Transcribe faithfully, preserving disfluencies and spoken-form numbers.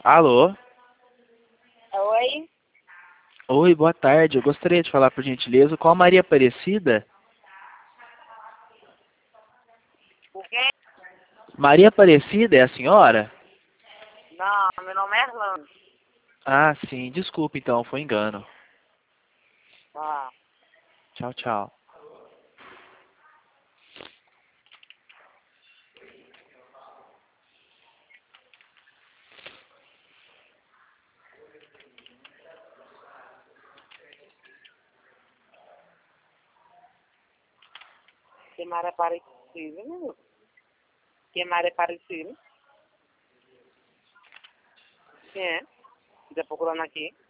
Alô? Oi? Oi, boa tarde. Eu gostaria de falar, por gentileza, com a Maria Aparecida. O quê? Maria Aparecida é a senhora? Não, meu nome é Erlando. Ah, sim. Desculpe, então. Foi engano. Ah, Tchau, tchau. que Maria Aparecida, meu? Que Maria Aparecida? Quem é? Tá procurando aqui?